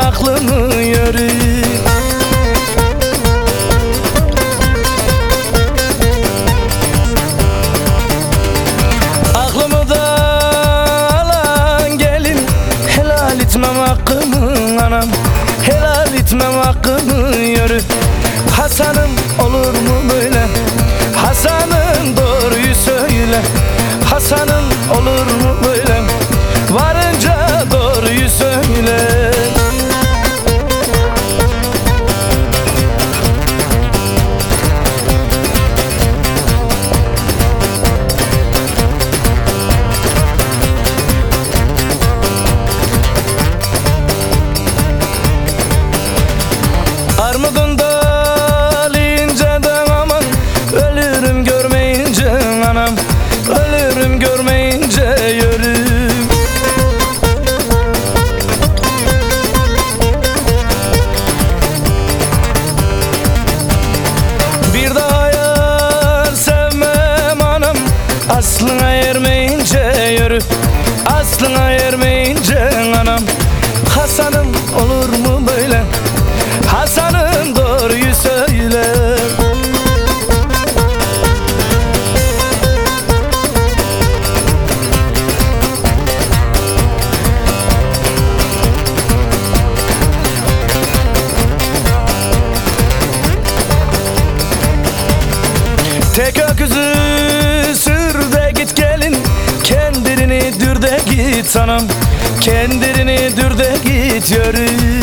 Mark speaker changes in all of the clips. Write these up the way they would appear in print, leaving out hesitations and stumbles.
Speaker 1: aklımı yürü. Aklımı da alan gelin, helal etmem hakkımı anam, helal etmem hakkımı yürü. Hasan'ım olur mu böyle, Hasan'ım doğruyu söyle. Hasan'ım olur mu böyle, varınca doğruyu söyle. Armudun dalı inceden aman, ölürüm görmeyince anam, ölürüm görmeyince yürüm. Bir daha yar sevmem anam, aslına ermeyince yürü, aslına ermeyince anam. Hasan'ım olur mu böyle, Hasan'ım doğruyu söyle. Tek öküzü sür de git gelin, kendini dür de git anam, kendini dür de git yürü.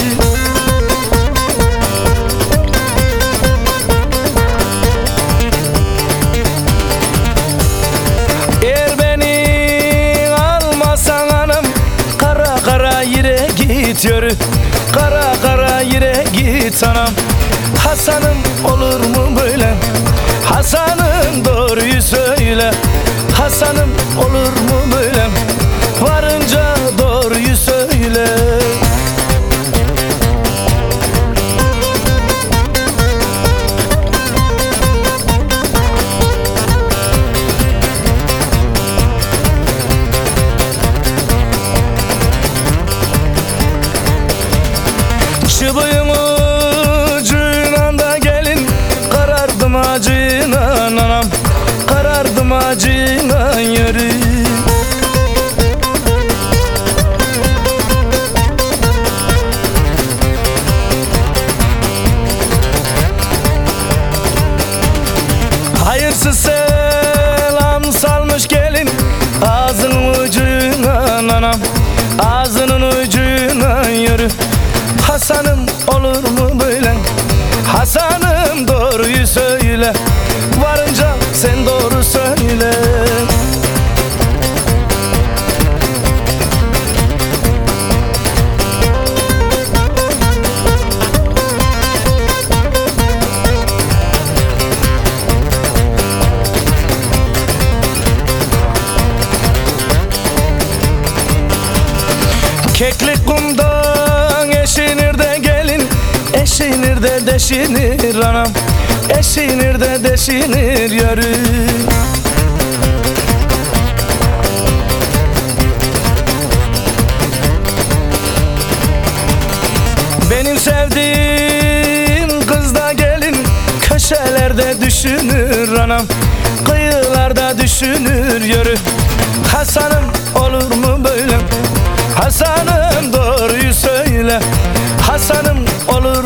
Speaker 1: Eğer beni almasan anam, kara kara yere git yürü, kara kara yere git anam. Hasan'ım olur mu böyle, Hasan'ım doğruyu söyle. Hasan'ım olur mu böyle, varınca doğruyu söyle. Çıbığın ucuyla da gelin, karardım acıyla anam, karardım acıyla yürü. Hayırsız selam salmış gelin, ağzının ucuyla anam, ağzının ucuyla yürü. Hasan'ım olur mu böyle, Hasan'ım doğruyu söyle, varınca sen doğru söyle. Keklik kumdan eşinir de gelin, eşinir de deşinir anam, eşinir de deşinir yürü. Benim sevdiğim kız da gelin, köşelerde düşünür anam, kıyılarda düşünür yürü. Hasan'ım olur mu böyle, Hasan'ım doğruyu söyle. Hasan'ım olur